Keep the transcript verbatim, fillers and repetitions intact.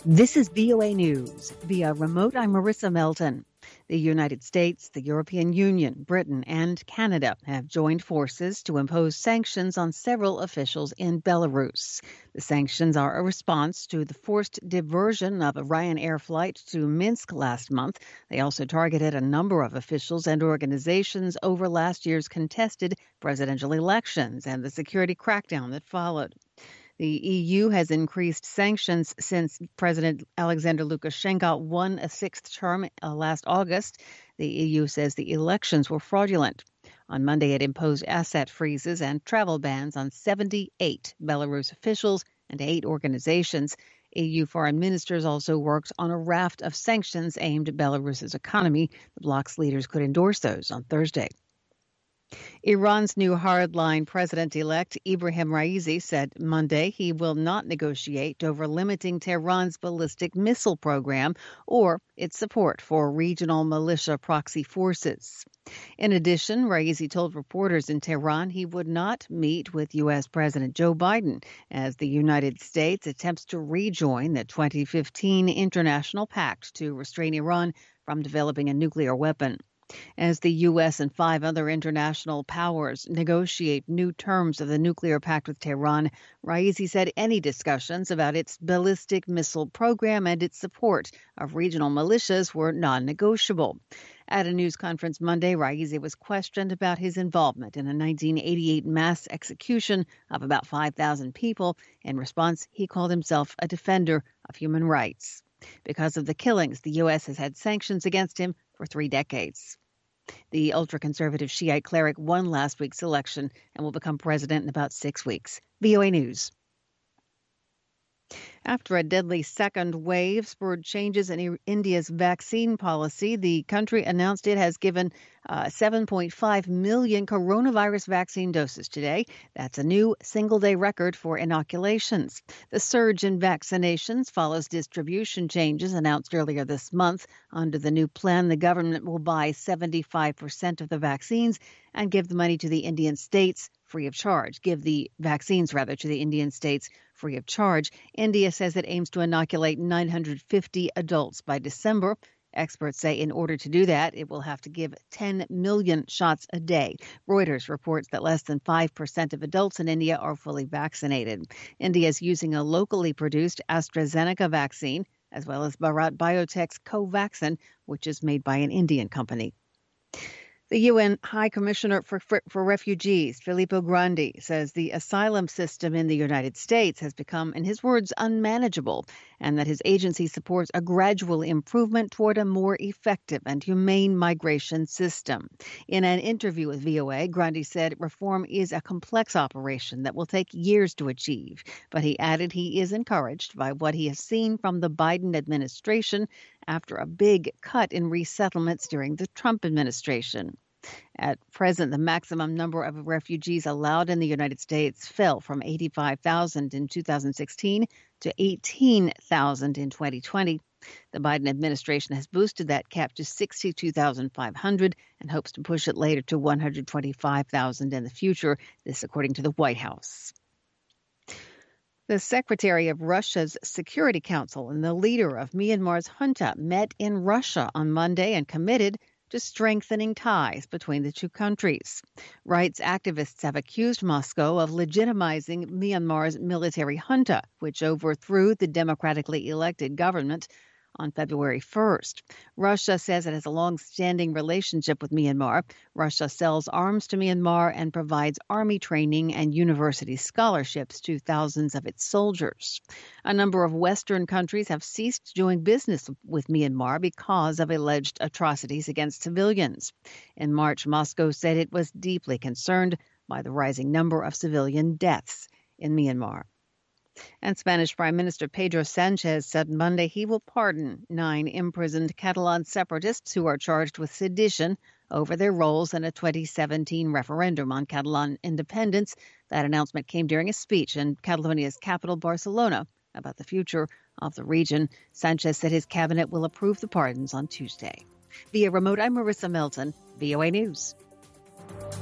This is V O A News. Via remote, I'm Marissa Melton. The United States, the European Union, Britain, and Canada have joined forces to impose sanctions on several officials in Belarus. The sanctions are a response to the forced diversion of a Ryanair flight to Minsk last month. They also targeted a number of officials and organizations over last year's contested presidential elections and the security crackdown that followed. The E U has increased sanctions since President Alexander Lukashenko won a sixth term uh, last August. The E U says the elections were fraudulent. On Monday, it imposed asset freezes and travel bans on seventy-eight Belarus officials and eight organizations. E U foreign ministers also worked on a raft of sanctions aimed at Belarus's economy. The bloc's leaders could endorse those on Thursday. Iran's new hardline president-elect Ibrahim Raisi said Monday he will not negotiate over limiting Tehran's ballistic missile program or its support for regional militia proxy forces. In addition, Raisi told reporters in Tehran he would not meet with U S. President Joe Biden as the United States attempts to rejoin the twenty fifteen international pact to restrain Iran from developing a nuclear weapon. As the U S and five other international powers negotiate new terms of the nuclear pact with Tehran, Raisi said any discussions about its ballistic missile program and its support of regional militias were non-negotiable. At a news conference Monday, Raisi was questioned about his involvement in a nineteen eighty-eight mass execution of about five thousand people. In response, he called himself a defender of human rights. Because of the killings, the U S has had sanctions against him for three decades. The ultra-conservative Shiite cleric won last week's election and will become president in about six weeks. V O A News. After a deadly second wave spurred changes in India's vaccine policy, the country announced it has given uh, seven point five million coronavirus vaccine doses today. That's a new single-day record for inoculations. The surge in vaccinations follows distribution changes announced earlier this month. Under the new plan, the government will buy seventy-five percent of the vaccines and give the money to the Indian states free of charge, give the vaccines, rather, to the Indian states free of charge. India says it aims to inoculate nine hundred fifty adults by December. Experts say in order to do that, it will have to give ten million shots a day. Reuters reports that less than five percent of adults in India are fully vaccinated. India is using a locally produced AstraZeneca vaccine, as well as Bharat Biotech's Covaxin, which is made by an Indian company. The U N High Commissioner for, for, for Refugees, Filippo Grandi, says the asylum system in the United States has become, in his words, unmanageable, and that his agency supports a gradual improvement toward a more effective and humane migration system. In an interview with V O A, Grandi said reform is a complex operation that will take years to achieve, but he added he is encouraged by what he has seen from the Biden administration after a big cut in resettlements during the Trump administration. At present, the maximum number of refugees allowed in the United States fell from eighty-five thousand in two thousand sixteen to eighteen thousand in twenty twenty. The Biden administration has boosted that cap to sixty-two thousand five hundred and hopes to push it later to one hundred twenty-five thousand in the future, this according to the White House. The secretary of Russia's Security Council and the leader of Myanmar's junta met in Russia on Monday and committed to strengthening ties between the two countries. Rights activists have accused Moscow of legitimizing Myanmar's military junta, which overthrew the democratically elected government on February first. Russia says it has a long-standing relationship with Myanmar. Russia sells arms to Myanmar and provides army training and university scholarships to thousands of its soldiers. A number of Western countries have ceased doing business with Myanmar because of alleged atrocities against civilians. In March, Moscow said it was deeply concerned by the rising number of civilian deaths in Myanmar. And Spanish Prime Minister Pedro Sanchez said Monday he will pardon nine imprisoned Catalan separatists who are charged with sedition over their roles in a twenty seventeen referendum on Catalan independence. That announcement came during a speech in Catalonia's capital, Barcelona, about the future of the region. Sanchez said his cabinet will approve the pardons on Tuesday. Via remote, I'm Marissa Melton, V O A News.